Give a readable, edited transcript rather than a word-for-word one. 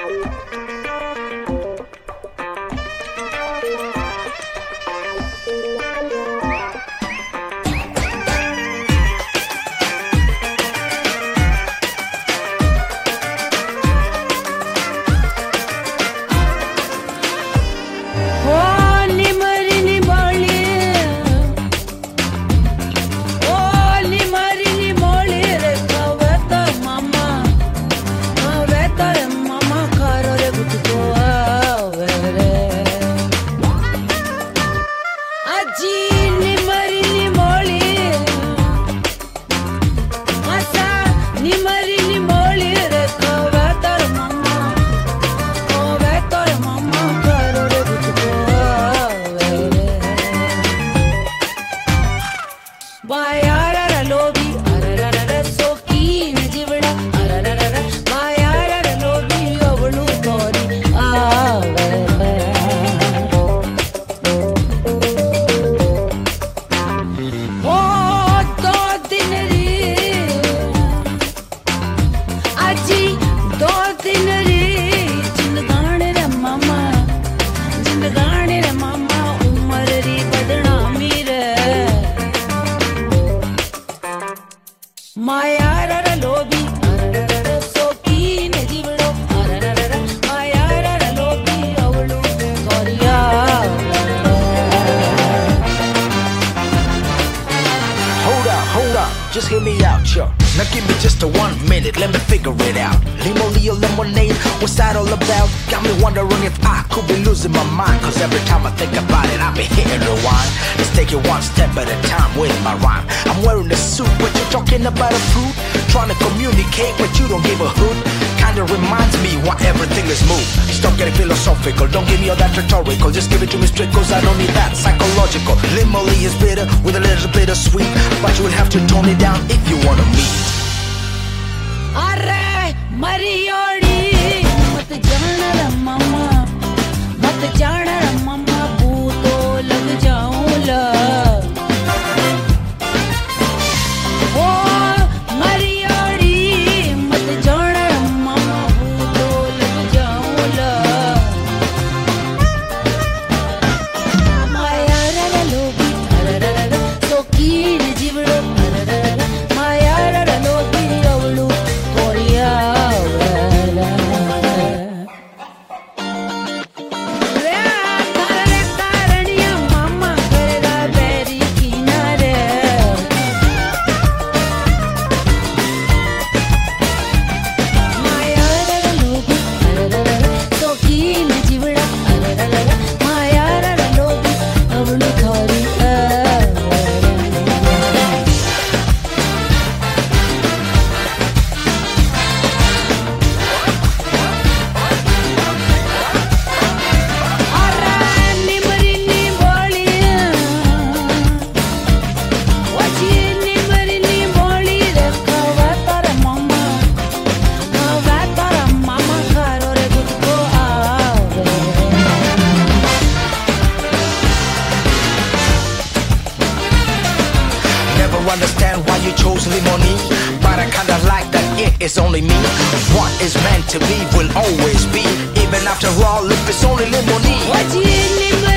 Just hear me out, yo. Now give me just a 1 minute, let me figure it out. Limo lemonade, what's that all about? Got me wondering if I could be losing my mind. Cause every time I think about it, I be hitting rewind. Let's take it one step at a time with my rhyme. I'm wearing a suit, but you're talking about a fruit. Trying to communicate, but you don't give a hoot. Kinda reminds me why everything is moved. Stop getting philosophical, don't give me all that rhetorical. Just give it to me straight, cause I don't need that psychological. Limoli is bitter with a little bit of sweet, but you will have to tone it down if you wanna meet. Arre, Mariodi, mat jaana ra mama, mat jaana ra mama, booto lag jaun la. Oh, Mariodi, mat jaana ra mama, booto lag jaun la. Maya ra la lobi, ra ra ra, so keen jivdo, ra ra ra. Maya ra la lobi, avlu. Understand why you chose Limoni, but I kinda like that it is only me. What is meant to be will always be, even after all, if it's only Limoni.